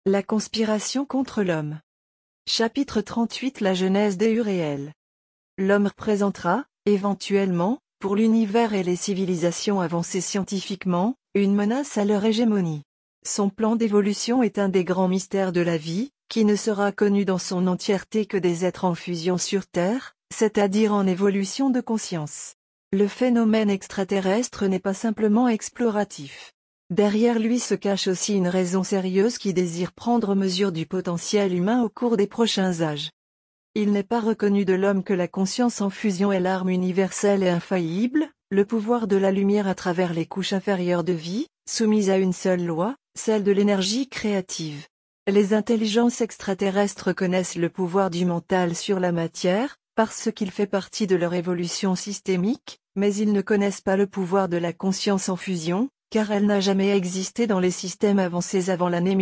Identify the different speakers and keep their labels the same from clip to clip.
Speaker 1: La conspiration contre l'homme. Chapitre 38. La genèse des Uréel. L'homme représentera, éventuellement, pour l'univers et les civilisations avancées scientifiquement, une menace à leur hégémonie. Son plan d'évolution est un des grands mystères de la vie, qui ne sera connu dans son entièreté que des êtres en fusion sur Terre, c'est-à-dire en évolution de conscience. Le phénomène extraterrestre n'est pas simplement exploratif. Derrière lui se cache aussi une raison sérieuse qui désire prendre mesure du potentiel humain au cours des prochains âges. Il n'est pas reconnu de l'homme que la conscience en fusion est l'arme universelle et infaillible, le pouvoir de la lumière à travers les couches inférieures de vie, soumise à une seule loi, celle de l'énergie créative. Les intelligences extraterrestres connaissent le pouvoir du mental sur la matière, parce qu'il fait partie de leur évolution systémique, mais ils ne connaissent pas le pouvoir de la conscience en fusion, car elle n'a jamais existé dans les systèmes avancés avant l'année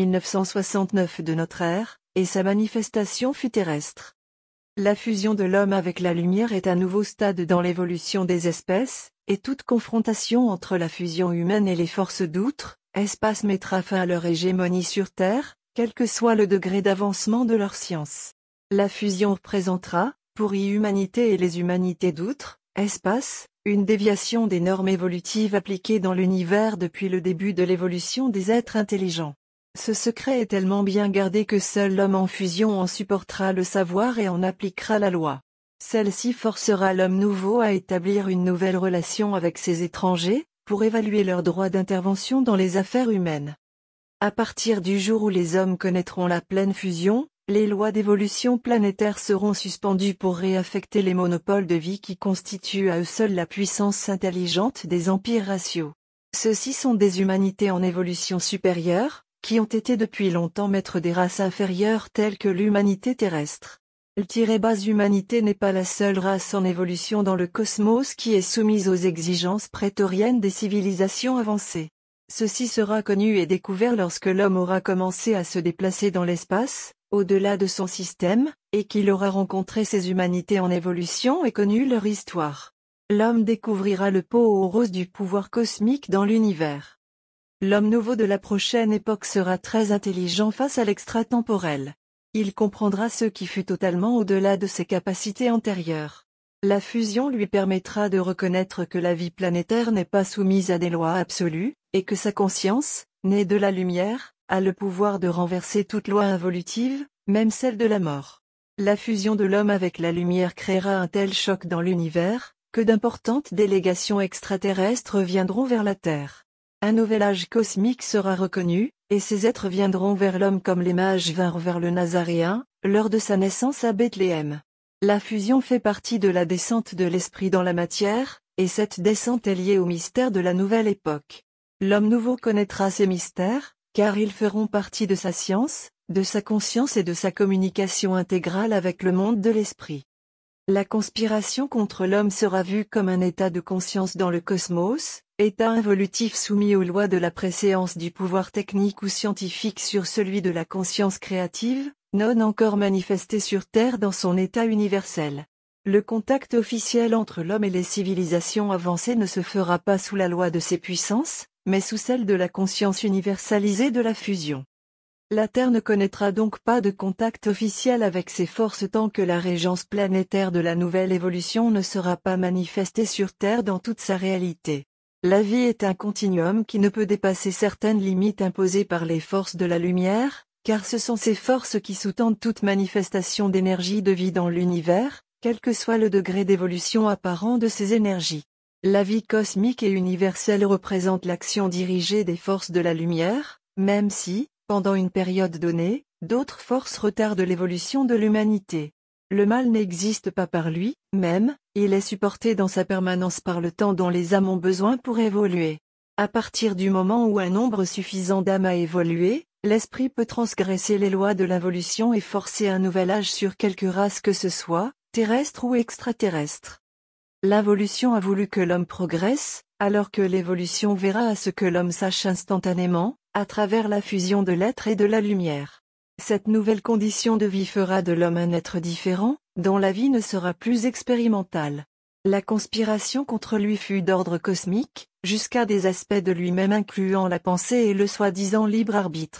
Speaker 1: 1969 de notre ère, et sa manifestation fut terrestre. La fusion de l'homme avec la lumière est un nouveau stade dans l'évolution des espèces, et toute confrontation entre la fusion humaine et les forces d'outre-espace mettra fin à leur hégémonie sur Terre, quel que soit le degré d'avancement de leur science. La fusion représentera, pour l'humanité et les humanités d'outre-espace, une déviation des normes évolutives appliquées dans l'univers depuis le début de l'évolution des êtres intelligents. Ce secret est tellement bien gardé que seul l'homme en fusion en supportera le savoir et en appliquera la loi. Celle-ci forcera l'homme nouveau à établir une nouvelle relation avec ces étrangers, pour évaluer leur droit d'intervention dans les affaires humaines. À partir du jour où les hommes connaîtront la pleine fusion, les lois d'évolution planétaire seront suspendues pour réaffecter les monopoles de vie qui constituent à eux seuls la puissance intelligente des empires raciaux. Ceux-ci sont des humanités en évolution supérieure, qui ont été depuis longtemps maîtres des races inférieures telles que l'humanité terrestre. L-base humanité n'est pas la seule race en évolution dans le cosmos qui est soumise aux exigences prétoriennes des civilisations avancées. Ceci sera connu et découvert lorsque l'homme aura commencé à se déplacer dans l'espace, au-delà de son système, et qu'il aura rencontré ces humanités en évolution et connu leur histoire. L'homme découvrira le pot aux roses du pouvoir cosmique dans l'univers. L'homme nouveau de la prochaine époque sera très intelligent face à l'extratemporel. Il comprendra ce qui fut totalement au-delà de ses capacités antérieures. La fusion lui permettra de reconnaître que la vie planétaire n'est pas soumise à des lois absolues, et que sa conscience, née de la lumière, a le pouvoir de renverser toute loi involutive, même celle de la mort. La fusion de l'homme avec la lumière créera un tel choc dans l'univers, que d'importantes délégations extraterrestres viendront vers la Terre. Un nouvel âge cosmique sera reconnu, et ces êtres viendront vers l'homme comme les mages vinrent vers le Nazaréen, lors de sa naissance à Bethléem. La fusion fait partie de la descente de l'esprit dans la matière, et cette descente est liée au mystère de la nouvelle époque. L'homme nouveau connaîtra ces mystères, car ils feront partie de sa science, de sa conscience et de sa communication intégrale avec le monde de l'esprit. La conspiration contre l'homme sera vue comme un état de conscience dans le cosmos, état involutif soumis aux lois de la préséance du pouvoir technique ou scientifique sur celui de la conscience créative, non encore manifesté sur Terre dans son état universel. Le contact officiel entre l'homme et les civilisations avancées ne se fera pas sous la loi de ces puissances, mais sous celle de la conscience universalisée de la fusion. La Terre ne connaîtra donc pas de contact officiel avec ces forces tant que la régence planétaire de la nouvelle évolution ne sera pas manifestée sur Terre dans toute sa réalité. La vie est un continuum qui ne peut dépasser certaines limites imposées par les forces de la lumière, car ce sont ces forces qui sous-tendent toute manifestation d'énergie de vie dans l'univers, quel que soit le degré d'évolution apparent de ces énergies. La vie cosmique et universelle représente l'action dirigée des forces de la lumière, même si, pendant une période donnée, d'autres forces retardent l'évolution de l'humanité. Le mal n'existe pas par lui-même, il est supporté dans sa permanence par le temps dont les âmes ont besoin pour évoluer. À partir du moment où un nombre suffisant d'âmes a évolué, l'esprit peut transgresser les lois de l'involution et forcer un nouvel âge sur quelque race que ce soit, terrestre ou extraterrestre. L'involution a voulu que l'homme progresse, alors que l'évolution verra à ce que l'homme sache instantanément, à travers la fusion de l'être et de la lumière. Cette nouvelle condition de vie fera de l'homme un être différent, dont la vie ne sera plus expérimentale. La conspiration contre lui fut d'ordre cosmique, jusqu'à des aspects de lui-même incluant la pensée et le soi-disant libre arbitre.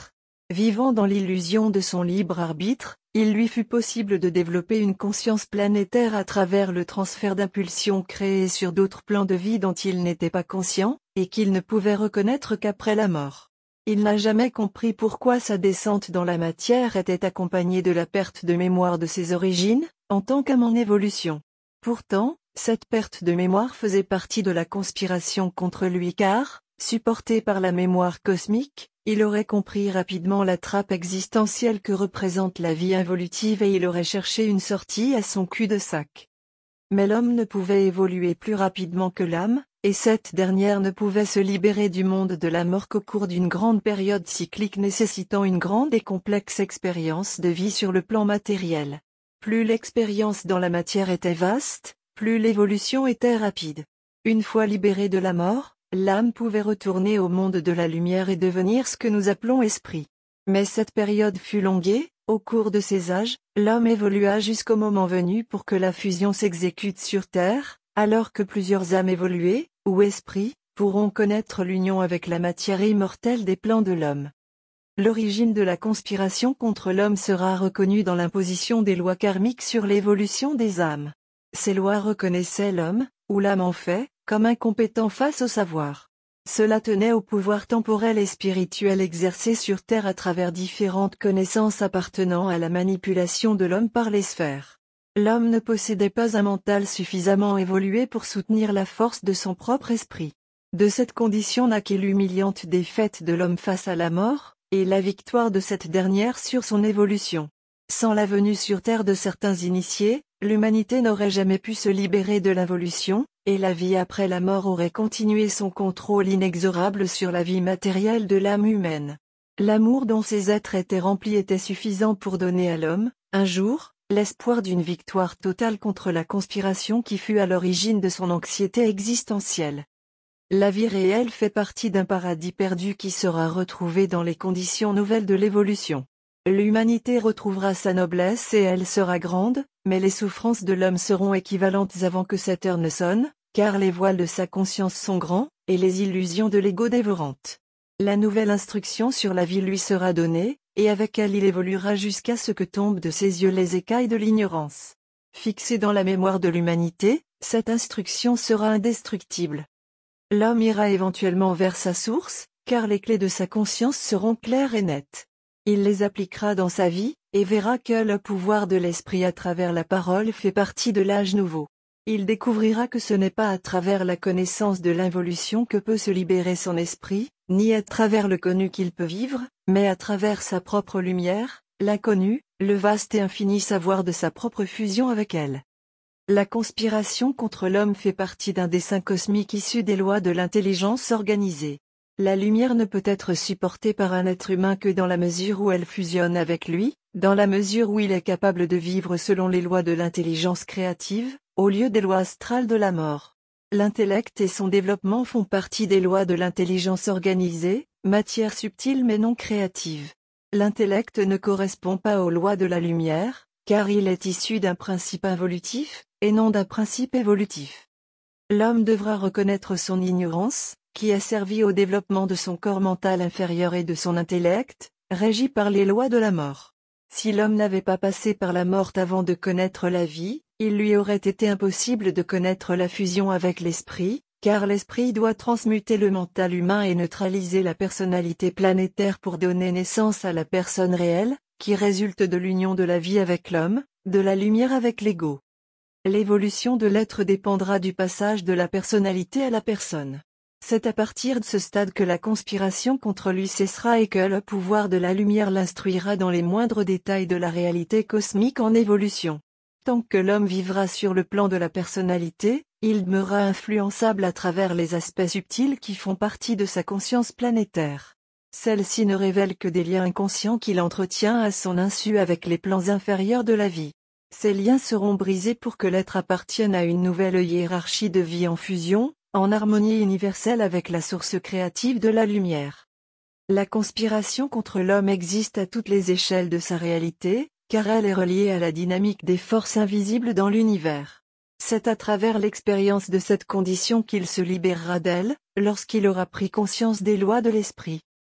Speaker 1: Vivant dans l'illusion de son libre arbitre, il lui fut possible de développer une conscience planétaire à travers le transfert d'impulsions créées sur d'autres plans de vie dont il n'était pas conscient, et qu'il ne pouvait reconnaître qu'après la mort. Il n'a jamais compris pourquoi sa descente dans la matière était accompagnée de la perte de mémoire de ses origines, en tant qu'âme en évolution. Pourtant, cette perte de mémoire faisait partie de la conspiration contre lui car, supporté par la mémoire cosmique, il aurait compris rapidement la trappe existentielle que représente la vie involutive et il aurait cherché une sortie à son cul-de-sac. Mais l'homme ne pouvait évoluer plus rapidement que l'âme, et cette dernière ne pouvait se libérer du monde de la mort qu'au cours d'une grande période cyclique nécessitant une grande et complexe expérience de vie sur le plan matériel. Plus l'expérience dans la matière était vaste, plus l'évolution était rapide. Une fois libérée de la mort, l'âme pouvait retourner au monde de la lumière et devenir ce que nous appelons esprit. Mais cette période fut longue et, au cours de ces âges, l'homme évolua jusqu'au moment venu pour que la fusion s'exécute sur Terre, alors que plusieurs âmes évoluées, ou esprits, pourront connaître l'union avec la matière immortelle des plans de l'homme. L'origine de la conspiration contre l'homme sera reconnue dans l'imposition des lois karmiques sur l'évolution des âmes. Ces lois reconnaissaient l'homme, ou l'âme en fait, comme incompétent face au savoir. Cela tenait au pouvoir temporel et spirituel exercé sur Terre à travers différentes connaissances appartenant à la manipulation de l'homme par les sphères. L'homme ne possédait pas un mental suffisamment évolué pour soutenir la force de son propre esprit. De cette condition naquit l'humiliante défaite de l'homme face à la mort, et la victoire de cette dernière sur son évolution. Sans la venue sur Terre de certains initiés, l'humanité n'aurait jamais pu se libérer de l'involution, et la vie après la mort aurait continué son contrôle inexorable sur la vie matérielle de l'âme humaine. L'amour dont ces êtres étaient remplis était suffisant pour donner à l'homme, un jour, l'espoir d'une victoire totale contre la conspiration qui fut à l'origine de son anxiété existentielle. La vie réelle fait partie d'un paradis perdu qui sera retrouvé dans les conditions nouvelles de l'évolution. L'humanité retrouvera sa noblesse et elle sera grande, mais les souffrances de l'homme seront équivalentes avant que cette heure ne sonne, car les voiles de sa conscience sont grands, et les illusions de l'ego dévorantes. La nouvelle instruction sur la vie lui sera donnée, et avec elle il évoluera jusqu'à ce que tombent de ses yeux les écailles de l'ignorance. Fixée dans la mémoire de l'humanité, cette instruction sera indestructible. L'homme ira éventuellement vers sa source, car les clés de sa conscience seront claires et nettes. Il les appliquera dans sa vie, et verra que le pouvoir de l'esprit à travers la parole fait partie de l'âge nouveau. Il découvrira que ce n'est pas à travers la connaissance de l'involution que peut se libérer son esprit, ni à travers le connu qu'il peut vivre, mais à travers sa propre lumière, l'inconnu, le vaste et infini savoir de sa propre fusion avec elle. La conspiration contre l'homme fait partie d'un dessein cosmique issu des lois de l'intelligence organisée. La lumière ne peut être supportée par un être humain que dans la mesure où elle fusionne avec lui, dans la mesure où il est capable de vivre selon les lois de l'intelligence créative, au lieu des lois astrales de la mort. L'intellect et son développement font partie des lois de l'intelligence organisée, matière subtile mais non créative. L'intellect ne correspond pas aux lois de la lumière, car il est issu d'un principe involutif, et non d'un principe évolutif. L'homme devra reconnaître son ignorance, qui a servi au développement de son corps mental inférieur et de son intellect, régi par les lois de la mort. Si l'homme n'avait pas passé par la mort avant de connaître la vie, il lui aurait été impossible de connaître la fusion avec l'esprit, car l'esprit doit transmuter le mental humain et neutraliser la personnalité planétaire pour donner naissance à la personne réelle, qui résulte de l'union de la vie avec l'homme, de la lumière avec l'ego. L'évolution de l'être dépendra du passage de la personnalité à la personne. C'est à partir de ce stade que la conspiration contre lui cessera et que le pouvoir de la lumière l'instruira dans les moindres détails de la réalité cosmique en évolution. Tant que l'homme vivra sur le plan de la personnalité, il demeurera influençable à travers les aspects subtils qui font partie de sa conscience planétaire. Celle-ci ne révèle que des liens inconscients qu'il entretient à son insu avec les plans inférieurs de la vie. Ces liens seront brisés pour que l'être appartienne à une nouvelle hiérarchie de vie en fusion, en harmonie universelle avec la source créative de la lumière. La conspiration contre l'homme existe à toutes les échelles de sa réalité, car elle est reliée à la dynamique des forces invisibles dans l'univers. C'est à travers l'expérience de cette condition qu'il se libérera d'elle, lorsqu'il aura pris conscience des lois de l'esprit.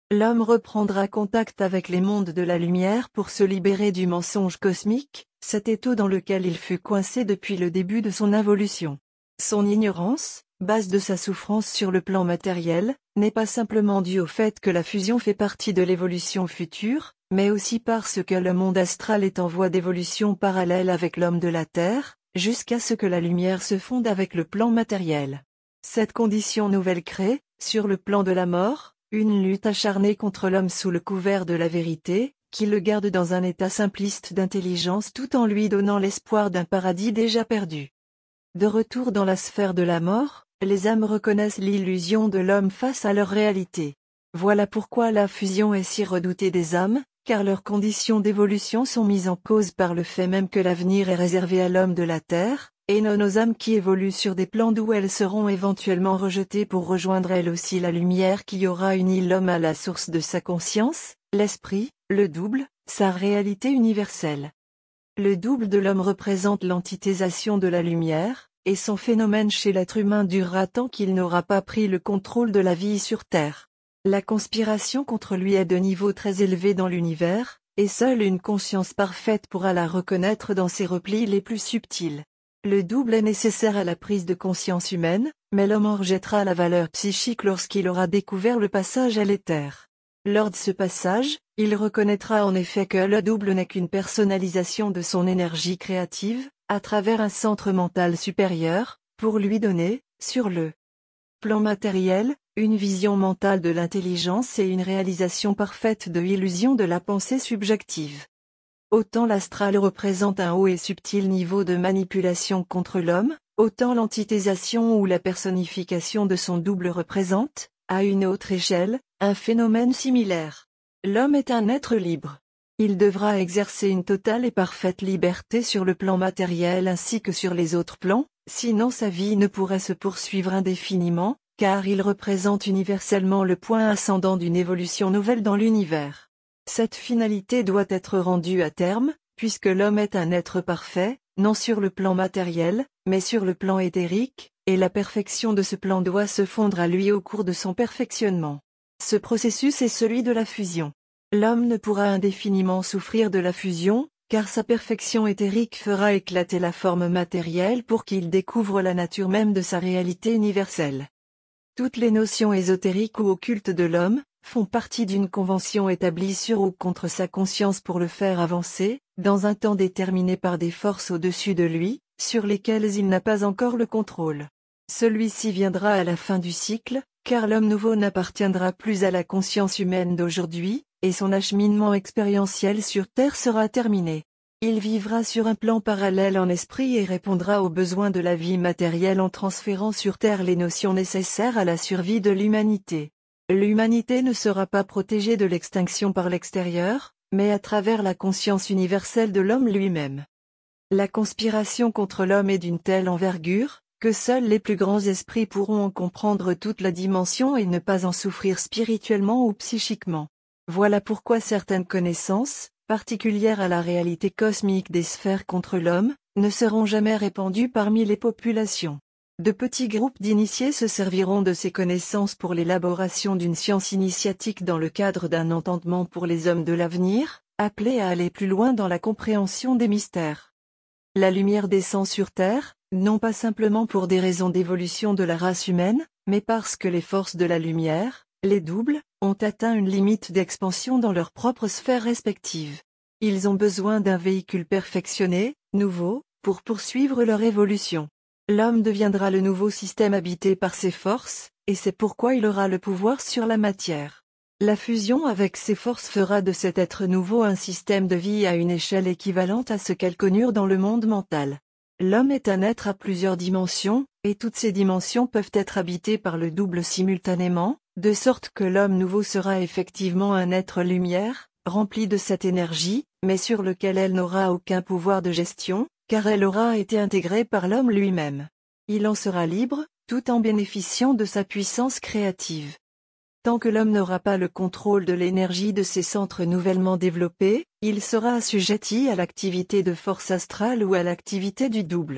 Speaker 1: L'homme reprendra contact avec les mondes de la lumière pour se libérer du mensonge cosmique, cet étau dans lequel il fut coincé depuis le début de son involution. Son ignorance, base de sa souffrance sur le plan matériel, n'est pas simplement due au fait que la fusion fait partie de l'évolution future, mais aussi parce que le monde astral est en voie d'évolution parallèle avec l'homme de la Terre, jusqu'à ce que la lumière se fonde avec le plan matériel. Cette condition nouvelle crée, sur le plan de la mort, une lutte acharnée contre l'homme sous le couvert de la vérité, qui le garde dans un état simpliste d'intelligence tout en lui donnant l'espoir d'un paradis déjà perdu. De retour dans la sphère de la mort, les âmes reconnaissent l'illusion de l'homme face à leur réalité. Voilà pourquoi la fusion est si redoutée des âmes, car leurs conditions d'évolution sont mises en cause par le fait même que l'avenir est réservé à l'homme de la Terre, et non aux âmes qui évoluent sur des plans d'où elles seront éventuellement rejetées pour rejoindre elles aussi la lumière qui aura uni l'homme à la source de sa conscience, l'esprit, le double, sa réalité universelle. Le double de l'homme représente l'antithésation de la lumière, et son phénomène chez l'être humain durera tant qu'il n'aura pas pris le contrôle de la vie sur Terre. La conspiration contre lui est de niveau très élevé dans l'univers, et seule une conscience parfaite pourra la reconnaître dans ses replis les plus subtils. Le double est nécessaire à la prise de conscience humaine, mais l'homme en rejettera la valeur psychique lorsqu'il aura découvert le passage à l'éther. Lors de ce passage, il reconnaîtra en effet que le double n'est qu'une personnalisation de son énergie créative, à travers un centre mental supérieur, pour lui donner, sur le plan matériel, une vision mentale de l'intelligence et une réalisation parfaite de l'illusion de la pensée subjective. Autant l'astral représente un haut et subtil niveau de manipulation contre l'homme, autant l'antithésation ou la personnification de son double représente, à une autre échelle, un phénomène similaire. L'homme est un être libre. Il devra exercer une totale et parfaite liberté sur le plan matériel ainsi que sur les autres plans, sinon sa vie ne pourrait se poursuivre indéfiniment, car il représente universellement le point ascendant d'une évolution nouvelle dans l'univers. Cette finalité doit être rendue à terme, puisque l'homme est un être parfait, non sur le plan matériel, mais sur le plan éthérique, et la perfection de ce plan doit se fondre à lui au cours de son perfectionnement. Ce processus est celui de la fusion. L'homme ne pourra indéfiniment souffrir de la fusion, car sa perfection éthérique fera éclater la forme matérielle pour qu'il découvre la nature même de sa réalité universelle. Toutes les notions ésotériques ou occultes de l'homme, font partie d'une convention établie sur ou contre sa conscience pour le faire avancer, dans un temps déterminé par des forces au-dessus de lui, sur lesquelles il n'a pas encore le contrôle. Celui-ci viendra à la fin du cycle, car l'homme nouveau n'appartiendra plus à la conscience humaine d'aujourd'hui, et son acheminement expérientiel sur Terre sera terminé. Il vivra sur un plan parallèle en esprit et répondra aux besoins de la vie matérielle en transférant sur Terre les notions nécessaires à la survie de l'humanité. L'humanité ne sera pas protégée de l'extinction par l'extérieur, mais à travers la conscience universelle de l'homme lui-même. La conspiration contre l'homme est d'une telle envergure, que seuls les plus grands esprits pourront en comprendre toute la dimension et ne pas en souffrir spirituellement ou psychiquement. Voilà pourquoi certaines connaissances, particulières à la réalité cosmique des sphères contre l'homme, ne seront jamais répandues parmi les populations. De petits groupes d'initiés se serviront de ces connaissances pour l'élaboration d'une science initiatique dans le cadre d'un entendement pour les hommes de l'avenir, appelés à aller plus loin dans la compréhension des mystères. La lumière descend sur Terre, non pas simplement pour des raisons d'évolution de la race humaine, mais parce que les forces de la lumière, les doubles, ont atteint une limite d'expansion dans leurs propres sphères respectives. Ils ont besoin d'un véhicule perfectionné, nouveau, pour poursuivre leur évolution. L'homme deviendra le nouveau système habité par ses forces, et c'est pourquoi il aura le pouvoir sur la matière. La fusion avec ses forces fera de cet être nouveau un système de vie à une échelle équivalente à ce qu'elles connurent dans le monde mental. L'homme est un être à plusieurs dimensions, et toutes ces dimensions peuvent être habitées par le double simultanément, de sorte que l'homme nouveau sera effectivement un être lumière, rempli de cette énergie, mais sur lequel elle n'aura aucun pouvoir de gestion, car elle aura été intégrée par l'homme lui-même. Il en sera libre, tout en bénéficiant de sa puissance créative. Tant que l'homme n'aura pas le contrôle de l'énergie de ses centres nouvellement développés, il sera assujetti à l'activité de force astrale ou à l'activité du double.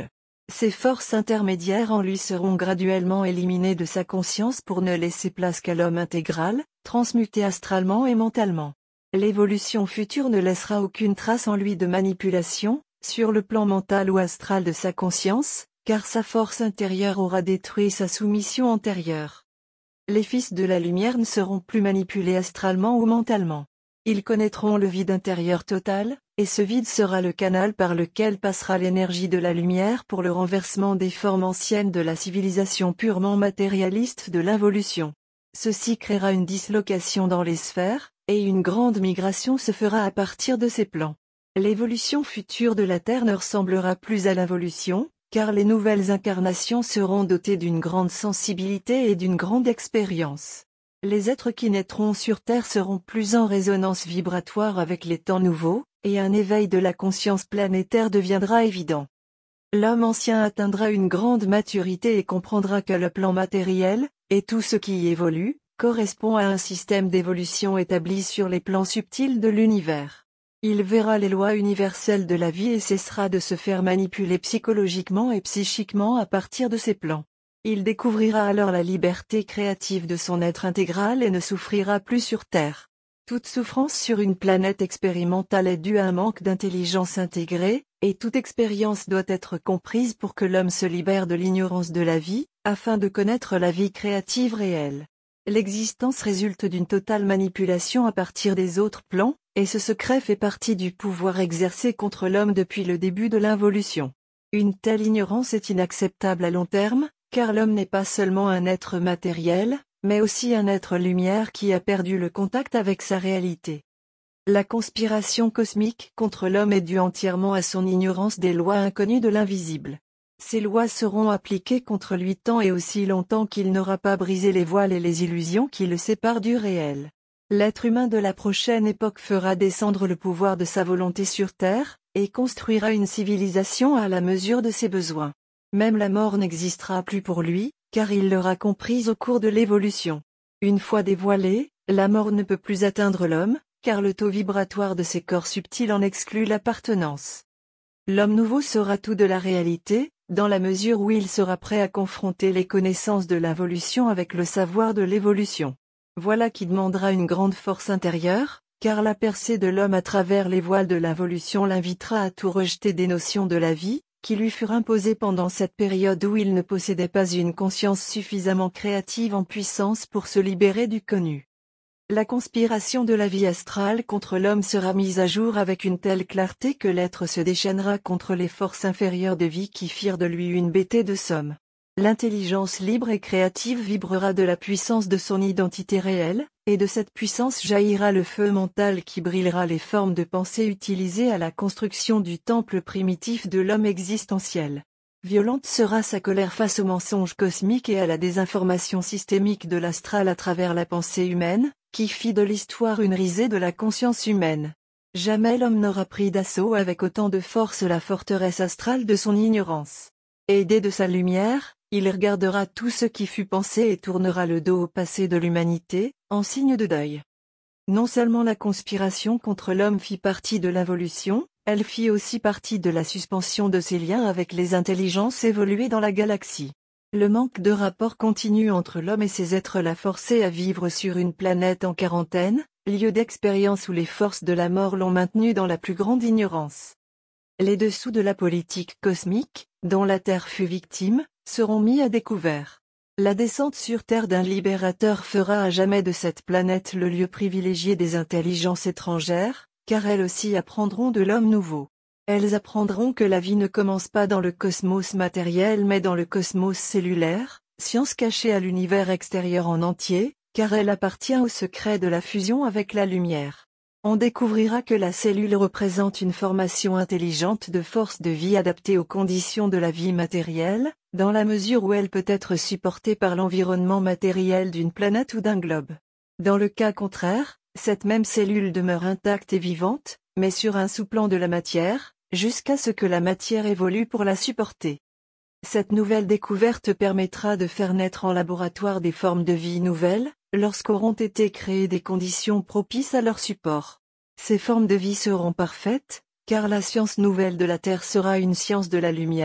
Speaker 1: Ces forces intermédiaires en lui seront graduellement éliminées de sa conscience pour ne laisser place qu'à l'homme intégral, transmuté astralement et mentalement. L'évolution future ne laissera aucune trace en lui de manipulation, sur le plan mental ou astral de sa conscience, car sa force intérieure aura détruit sa soumission antérieure. Les fils de la lumière ne seront plus manipulés astralement ou mentalement. Ils connaîtront le vide intérieur total, et ce vide sera le canal par lequel passera l'énergie de la lumière pour le renversement des formes anciennes de la civilisation purement matérialiste de l'involution. Ceci créera une dislocation dans les sphères, et une grande migration se fera à partir de ces plans. L'évolution future de la Terre ne ressemblera plus à l'involution, car les nouvelles incarnations seront dotées d'une grande sensibilité et d'une grande expérience. Les êtres qui naîtront sur Terre seront plus en résonance vibratoire avec les temps nouveaux, et un éveil de la conscience planétaire deviendra évident. L'homme ancien atteindra une grande maturité et comprendra que le plan matériel, et tout ce qui y évolue, correspond à un système d'évolution établi sur les plans subtils de l'univers. Il verra les lois universelles de la vie et cessera de se faire manipuler psychologiquement et psychiquement à partir de ces plans. Il découvrira alors la liberté créative de son être intégral et ne souffrira plus sur Terre. Toute souffrance sur une planète expérimentale est due à un manque d'intelligence intégrée, et toute expérience doit être comprise pour que l'homme se libère de l'ignorance de la vie, afin de connaître la vie créative réelle. L'existence résulte d'une totale manipulation à partir des autres plans, et ce secret fait partie du pouvoir exercé contre l'homme depuis le début de l'involution. Une telle ignorance est inacceptable à long terme, car l'homme n'est pas seulement un être matériel, mais aussi un être lumière qui a perdu le contact avec sa réalité. La conspiration cosmique contre l'homme est due entièrement à son ignorance des lois inconnues de l'invisible. Ces lois seront appliquées contre lui tant et aussi longtemps qu'il n'aura pas brisé les voiles et les illusions qui le séparent du réel. L'être humain de la prochaine époque fera descendre le pouvoir de sa volonté sur Terre, et construira une civilisation à la mesure de ses besoins. Même la mort n'existera plus pour lui, car il l'aura comprise au cours de l'évolution. Une fois dévoilée, la mort ne peut plus atteindre l'homme, car le taux vibratoire de ses corps subtils en exclut l'appartenance. L'homme nouveau saura tout de la réalité, dans la mesure où il sera prêt à confronter les connaissances de l'involution avec le savoir de l'évolution. Voilà qui demandera une grande force intérieure, car la percée de l'homme à travers les voiles de l'involution l'invitera à tout rejeter des notions de la vie, qui lui furent imposées pendant cette période où il ne possédait pas une conscience suffisamment créative en puissance pour se libérer du connu. La conspiration de la vie astrale contre l'homme sera mise à jour avec une telle clarté que l'être se déchaînera contre les forces inférieures de vie qui firent de lui une bête de somme. L'intelligence libre et créative vibrera de la puissance de son identité réelle, et de cette puissance jaillira le feu mental qui brûlera les formes de pensée utilisées à la construction du temple primitif de l'homme existentiel. Violente sera sa colère face au mensonge cosmique et à la désinformation systémique de l'astral à travers la pensée humaine, qui fit de l'histoire une risée de la conscience humaine. Jamais l'homme n'aura pris d'assaut avec autant de force la forteresse astrale de son ignorance. Aidé de sa lumière, il regardera tout ce qui fut pensé et tournera le dos au passé de l'humanité, en signe de deuil. Non seulement la conspiration contre l'homme fit partie de l'involution, elle fit aussi partie de la suspension de ses liens avec les intelligences évoluées dans la galaxie. Le manque de rapport continu entre l'homme et ses êtres l'a forcé à vivre sur une planète en quarantaine, lieu d'expérience où les forces de la mort l'ont maintenu dans la plus grande ignorance. Les dessous de la politique cosmique, dont la Terre fut victime, seront mis à découvert. La descente sur Terre d'un libérateur fera à jamais de cette planète le lieu privilégié des intelligences étrangères, car elles aussi apprendront de l'homme nouveau. Elles apprendront que la vie ne commence pas dans le cosmos matériel mais dans le cosmos cellulaire, science cachée à l'univers extérieur en entier, car elle appartient au secret de la fusion avec la lumière. On découvrira que la cellule représente une formation intelligente de force de vie adaptée aux conditions de la vie matérielle, dans la mesure où elle peut être supportée par l'environnement matériel d'une planète ou d'un globe. Dans le cas contraire, cette même cellule demeure intacte et vivante, mais sur un sous-plan de la matière, jusqu'à ce que la matière évolue pour la supporter. Cette nouvelle découverte permettra de faire naître en laboratoire des formes de vie nouvelles, lorsqu'auront été créées des conditions propices à leur support. Ces formes de vie seront parfaites, car la science nouvelle de la Terre sera une science de la lumière,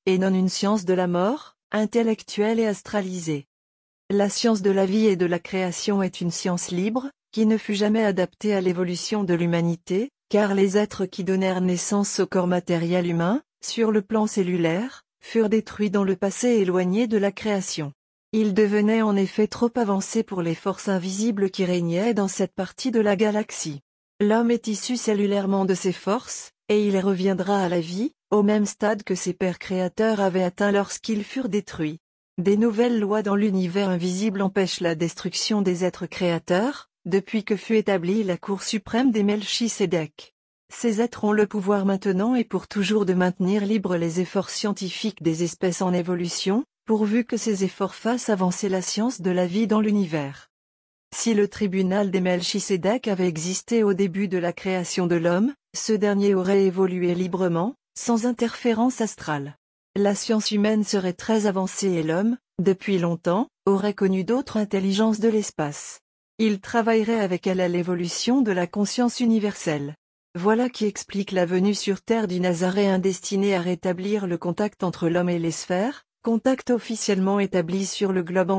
Speaker 1: et non une science de la mort, intellectuelle et astralisée. La science de la vie et de la création est une science libre, qui ne fut jamais adaptée à l'évolution de l'humanité, car les êtres qui donnèrent naissance au corps matériel humain, sur le plan cellulaire, furent détruits dans le passé éloigné de la création. Ils devenaient en effet trop avancés pour les forces invisibles qui régnaient dans cette partie de la galaxie. L'homme est issu cellulairement de ces forces, et il reviendra à la vie, au même stade que ses pères créateurs avaient atteint lorsqu'ils furent détruits. Des nouvelles lois dans l'univers invisible empêchent la destruction des êtres créateurs, depuis que fut établie la Cour suprême des Melchisédek. Ces êtres ont le pouvoir maintenant et pour toujours de maintenir libres les efforts scientifiques des espèces en évolution, pourvu que ces efforts fassent avancer la science de la vie dans l'univers. Si le tribunal des Melchisédek avait existé au début de la création de l'homme, ce dernier aurait évolué librement, sans interférence astrale. La science humaine serait très avancée et l'homme, depuis longtemps, aurait connu d'autres intelligences de l'espace. Il travaillerait avec elle à l'évolution de la conscience universelle. Voilà qui explique la venue sur Terre du Nazaréen destiné à rétablir le contact entre l'homme et les sphères, contact officiellement établi sur le globe en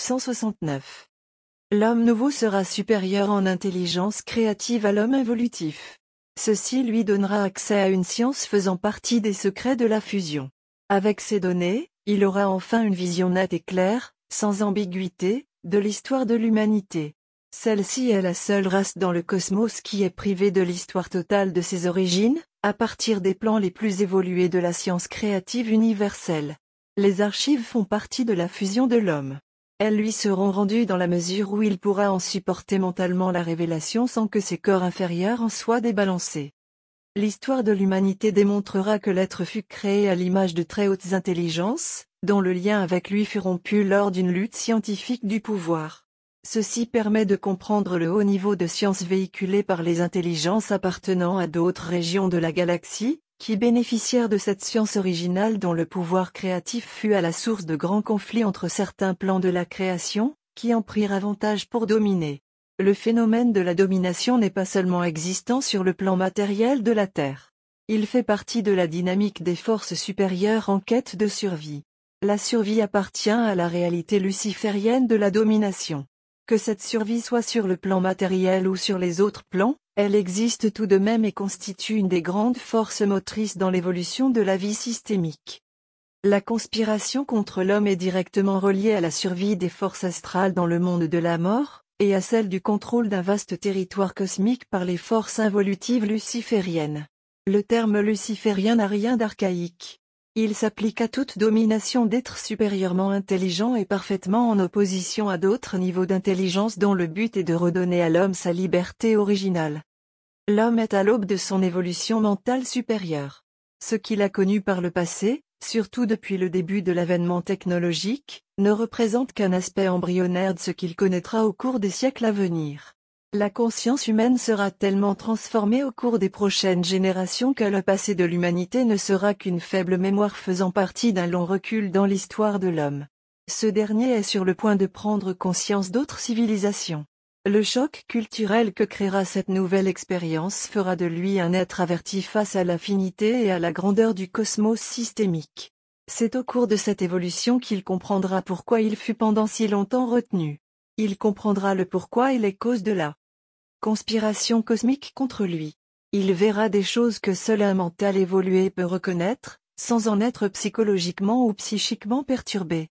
Speaker 1: 1969. L'homme nouveau sera supérieur en intelligence créative à l'homme évolutif. Ceci lui donnera accès à une science faisant partie des secrets de la fusion. Avec ces données, il aura enfin une vision nette et claire, sans ambiguïté, de l'histoire de l'humanité. Celle-ci est la seule race dans le cosmos qui est privée de l'histoire totale de ses origines, à partir des plans les plus évolués de la science créative universelle. Les archives font partie de la fusion de l'homme. Elles lui seront rendues dans la mesure où il pourra en supporter mentalement la révélation sans que ses corps inférieurs en soient débalancés. L'histoire de l'humanité démontrera que l'être fut créé à l'image de très hautes intelligences, dont le lien avec lui fut rompu lors d'une lutte scientifique du pouvoir. Ceci permet de comprendre le haut niveau de science véhiculé par les intelligences appartenant à d'autres régions de la galaxie, qui bénéficièrent de cette science originale dont le pouvoir créatif fut à la source de grands conflits entre certains plans de la création, qui en prirent avantage pour dominer. Le phénomène de la domination n'est pas seulement existant sur le plan matériel de la Terre. Il fait partie de la dynamique des forces supérieures en quête de survie. La survie appartient à la réalité luciférienne de la domination. Que cette survie soit sur le plan matériel ou sur les autres plans, elle existe tout de même et constitue une des grandes forces motrices dans l'évolution de la vie systémique. La conspiration contre l'homme est directement reliée à la survie des forces astrales dans le monde de la mort, et à celle du contrôle d'un vaste territoire cosmique par les forces involutives lucifériennes. Le terme luciférien n'a rien d'archaïque. Il s'applique à toute domination d'êtres supérieurement intelligents et parfaitement en opposition à d'autres niveaux d'intelligence dont le but est de redonner à l'homme sa liberté originale. L'homme est à l'aube de son évolution mentale supérieure. Ce qu'il a connu par le passé, surtout depuis le début de l'avènement technologique, ne représente qu'un aspect embryonnaire de ce qu'il connaîtra au cours des siècles à venir. La conscience humaine sera tellement transformée au cours des prochaines générations que le passé de l'humanité ne sera qu'une faible mémoire faisant partie d'un long recul dans l'histoire de l'homme. Ce dernier est sur le point de prendre conscience d'autres civilisations. Le choc culturel que créera cette nouvelle expérience fera de lui un être averti face à l'infinité et à la grandeur du cosmos systémique. C'est au cours de cette évolution qu'il comprendra pourquoi il fut pendant si longtemps retenu. Il comprendra le pourquoi et les causes de la conspiration cosmique contre lui. Il verra des choses que seul un mental évolué peut reconnaître, sans en être psychologiquement ou psychiquement perturbé.